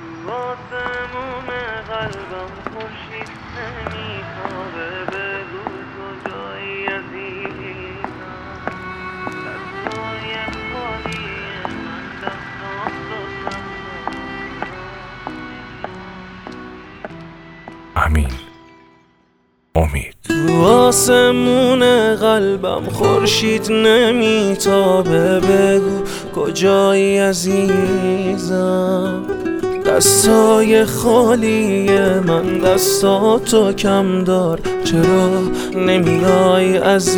آسمون قلبم خورشید نمیتابه، بگو کجایی عزیزم. دستای خالی من دستات رو کم امین امید. تو آسمون قلبم خورشید نمیتابه، بگو کجایی عزیزم. دستای خالی من دستاتو کم دار، چرا نمیای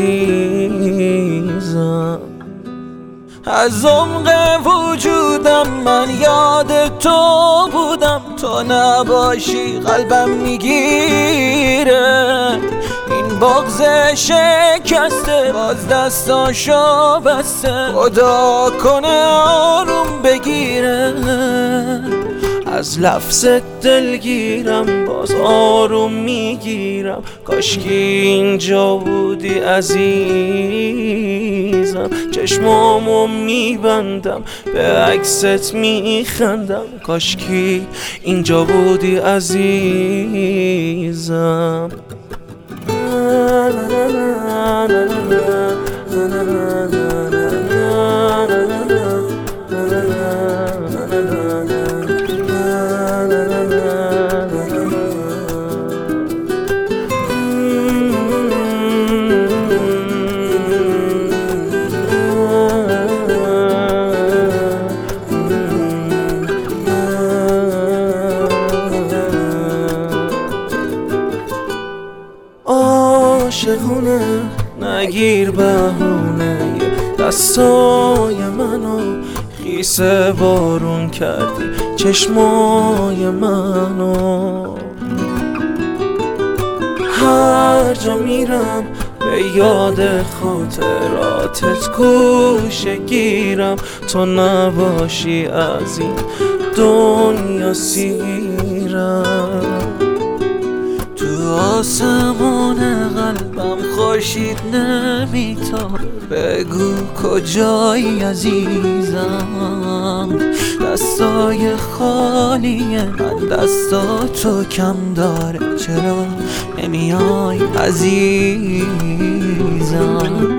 عزیزم. از عمق وجودم من یاد تو بودم، تو نباشی قلبم میگیره. این بغض شکسته باز دستاشو بسته، خدا کنه آروم بگیره. از لفظت دلگیرم باز آروم میگیرم، کاشکی اینجا بودی عزیزم. چشمامو میبندم به عکست میخندم، کاشکی اینجا بودی عزیزم. عاشقونه نگیر بهونه، دستای منو خیسه بارون کردی، چشمای منو. هر جا میرم به یاد خاطراتت گوشه گیرم، تو نباشی از این دنیا سیرم. تو آسمون قلبم خورشید نمیتابه، بگو کجایی عزیزم. دستای خالی من دستاتو کم داره، چرا نمیای عزیزم.